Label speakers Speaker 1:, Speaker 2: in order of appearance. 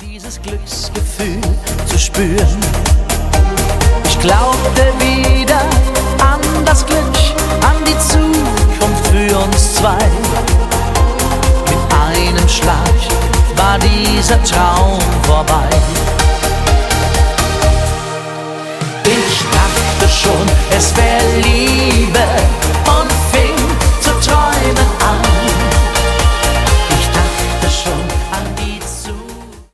Speaker 1: dieses Glücksgefühl zu spüren. Ich glaubte wieder an das Glück, an die Zukunft für uns zwei. Mit einem Schlag war dieser Traum vorbei.